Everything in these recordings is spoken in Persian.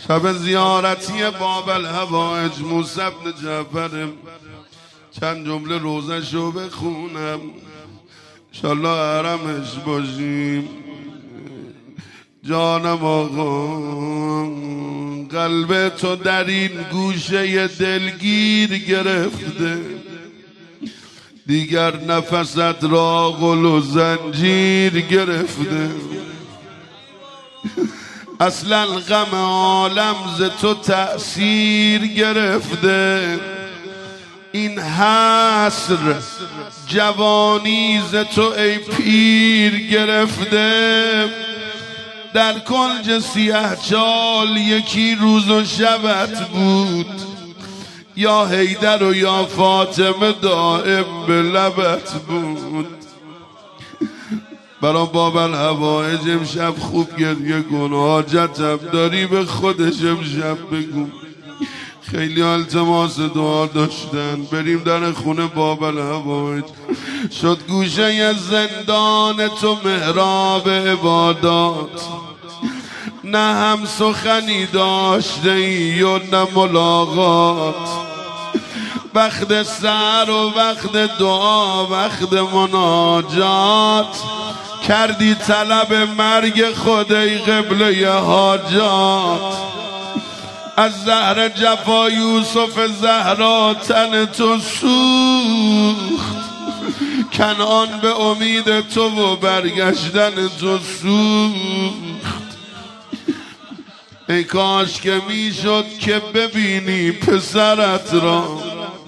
شب زیارتی باب الهوایج موسی بن جعفر، چند جمله روزشو بخونم انشالله حرمش باشیم. جانم آقا، قلب تو در این گوشه دلگیر گرفته، دیگر نفست را غل و زنجیر گرفته. اصلا غم عالم ز تو تأثیر گرفته، این حسر جوانی ز تو ای پیر گرفته. در کنج سیه چال یکی روز و شبت بود، یا حیدر و یا فاطمه دائم به لبت بود. برا باب الهوایج امشب خوب گریه کن، حاجتم داری به خودش امشب بگو. خیلی التماس دعا داشتن، بریم در خونه باب الهوایج. شد گوشه زندان تو محراب عبادات، نه هم سخنی داشته ای و نه ملاقات. وقت سحر و وقت دعا وقت مناجات، کردی طلب مرگ خود ای قبله حاجات. از زهر جفا یوسف زهرا تن تو سوخت، کنعان به امید تو و برگشتن تو سوخت. ای کاش که میشد که ببینی پسرت را،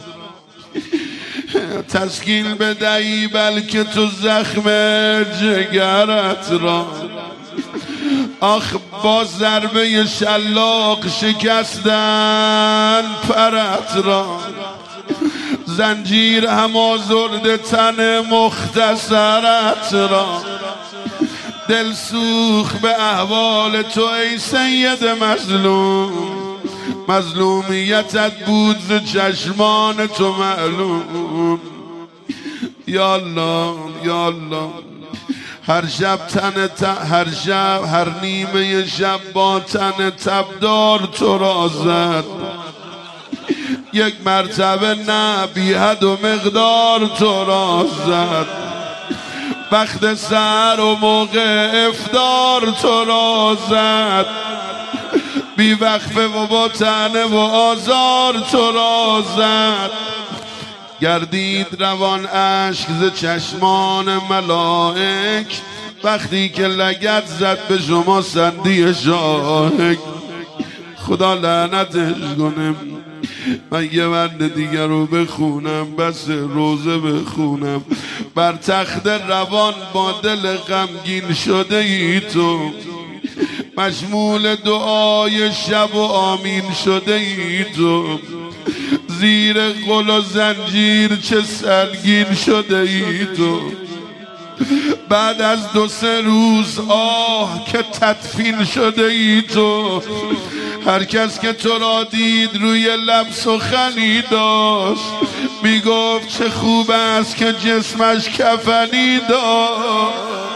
تسکین بدهی بلکه تو زخم جگرت را. آخ با ضربه شلاق شکستن پرت را، زنجیر هم آزرده تن مختصرت را. دل سوخ به احوال تو ای سید مظلوم، مظلومیتت بود ز چشمان تو معلوم. یا الله یا الله، هر شب هر نیمه شب با تن تبدار تو را زد، یک مرتبه نه بی حد و مقدار تو را زد. وقت سحر و موقع افطار تو را زد، بی وقفه و با طعنه و آزار تو را زد. گردید روان اشک ز چشمان ملائک، وقتی که لگد زد به شما سندی شاهک. خدا لعنتش کنه. من یه بند دیگر رو بخونم، بس روزه بخونم. بر تخت روان با دل غمگین شده ای تو، مشمول دعای شب و آمین شده ای تو. زیر غل و زنجیر چه سنگین شده ای تو. بعد از 2-3 روز آه که تدفین شده ای تو. هر کس که تو را دید روی لب سخنی داشت، میگفت چه خوب است که جسمش کفنی داشت.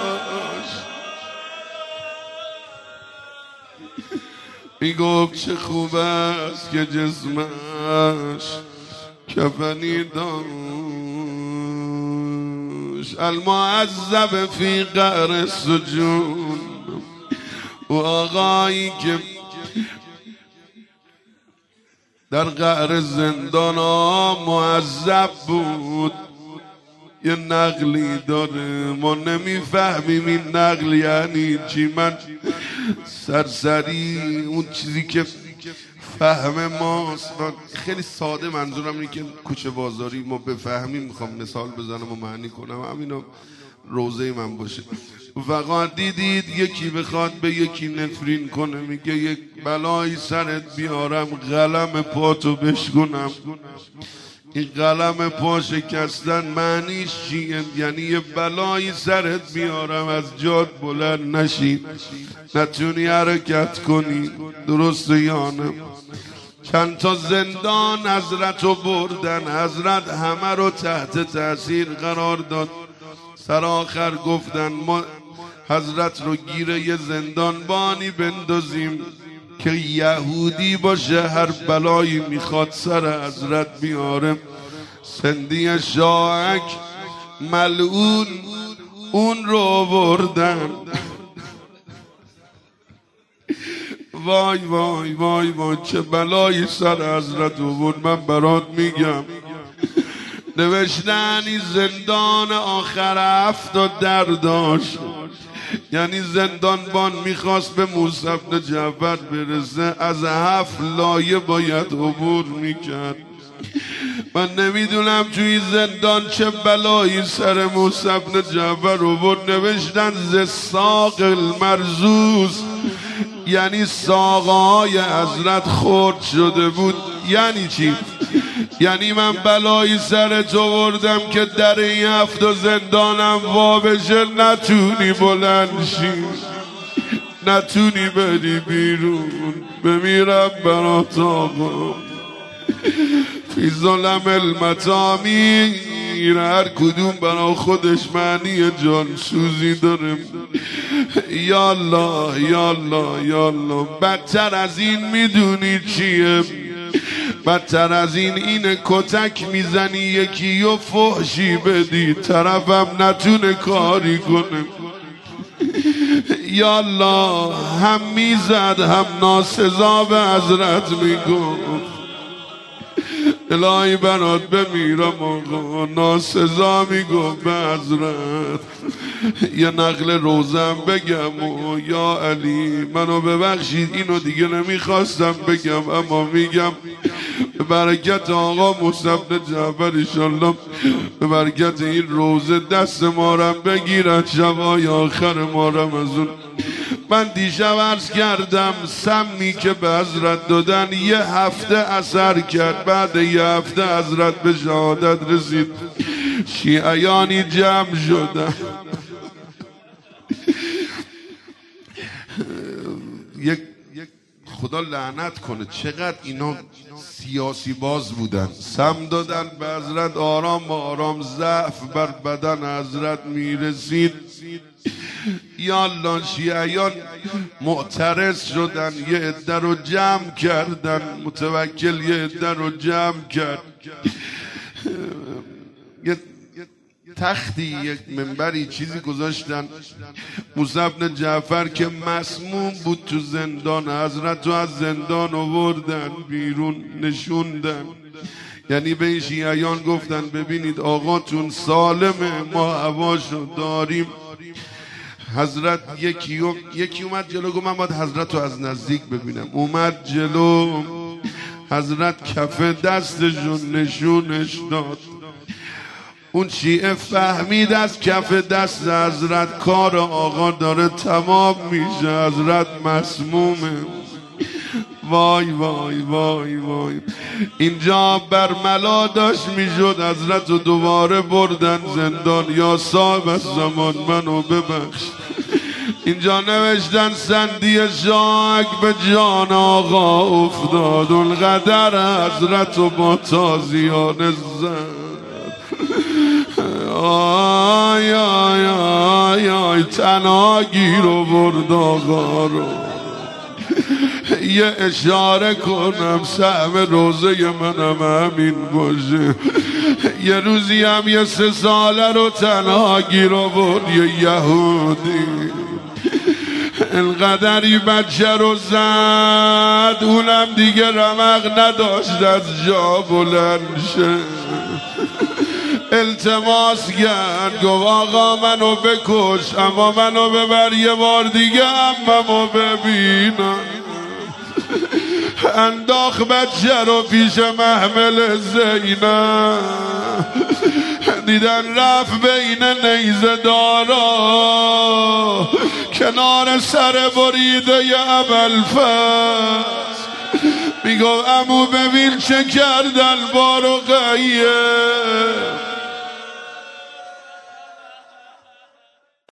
میگفت چه خوب است که جسمش کفنی داشت. المعذب فی قعر السجون، و آقایی که در قعر زندان معذب بود. یه نقلی داره ما نمیفهمیم این نقل یعنی چی. من سرسری اون چیزی که فهم ماست خیلی ساده، منظورم اینه که کوچه بازاری ما بفهمیم. میخوام مثال بزنم و معنی کنم، همینو روزه من باشه. فقط دیدید یکی بخواد به یکی نفرین کنه، میگه یک بلایی سرت بیارم قلم پاتو بشکنم. این قلم پا شکستن معنیش چیه؟ یعنی یه بلایی سرت بیارم از جات بلند نشی، نتونی حرکت کنی. درسته یا نه؟ چند تا زندان حضرت رو بردن، حضرت همه رو تحت تاثیر قرار داد. سرآخر گفتن ما حضرت رو گیر یه زندانبانی بندازیم که یهودی باشه هر بلایی میخواد سر حضرت بیاره. سندی شاهک ملعون اون رو بردن. وای وای وای وای چه بلایی سر حضرت بود. من برات میگم نوشتن این زندان آخر 70 در داشت. یعنی زندانبان میخواست به موسی بن جعفر برسه، از 7 لایه باید عبور میکرد. من نمیدونم توی زندان چه بلایی سر موسی بن جعفر عبور. نوشتن ز ساق المرزوز، یعنی ساقهای حضرت خرد شده بود. یعنی چی؟ یعنی من بلایی سر تو بردم که در این 7 زندانم وا بشه، نتونی بلند شی، نتونی بری بیرون. بمیرم برات آقا فی ظلم المطامیر. هر کدوم برا خودش معنی جانسوزی داره. یا الله یا الله یا الله. بدتر از این میدونی چیه؟ بدتر از اینه کتک میزنی یکی و فحشی بدی، طرفم نتونه کاری کنه. یا الله هم میزد هم ناسزا به حضرت میگفت الهی برات بمیرم آقا، ناسزا میگفت به حضرت. یه نقل روزم بگم و یا علی منو ببخشید، اینو دیگه نمیخواستم بگم اما میگم به برکت آقا موسی بن جعفر انشالله، به برکت این روزه دست مارم بگیرن شبای آخر مارم از اون. من دیشب عرض کردم سمی که به حضرت دادن 1 هفته اثر کرد. بعد 1 هفته حضرت به شهادت رسید، شیعیانی جمع شدن. یک خدا لعنت کنه چقدر اینا سیاسی باز بودن. سم دادن به حضرت، آرام با آرام ضعف بر بدن حضرت میرسید. یا الله شیعیان معترض شدن، یه عده رو جمع کردن، متوکل یه عده رو جمع کرد، یه تختی یک منبری چیزی گذاشتن. موسی بن جعفر که مسموم بود تو زندان، حضرت رو از زندان آوردن بیرون نشوندن. یعنی به این شیعیان گفتن ببینید آقاتون سالمه، ما هواشو داریم. حضرت یکی اومد جلو، گفت من باید حضرت رو از نزدیک ببینم. اومد جلو، حضرت کف دستشون نشونش داد. اون شیعه فهمید از کف دست حضرت کار آقا داره تمام میشه، حضرت مسمومه. وای وای وای وای. اینجا برملا داشت میشد، حضرت رو دوباره بردن زندان. یا صاحب از زمان منو ببخش. اینجا نوشتن سندی شاک به جان آقا افتاد، اونقدر حضرت رو با تازیانه زد. آی آی آی آی تنها گیر و برد آقا رو. یه اشاره کنم سهم روزه منم همین باشه. یه روزی هم یه 3 ساله رو تنها گیر و برد یه یهودی، انقدری بچه رو زد اونم دیگه رمق نداشت از جا بلند شه. التماس کرد گفت آقا منو بکش اما منو ببر یه بار دیگه عممو ببینم. انداخت بچه رو پیش محمل زینب، دیدن رفت بین نیزه دارا کنار سر بریده ی ابوالفضل. میگفت عمو ببین چه کردن با رقیه.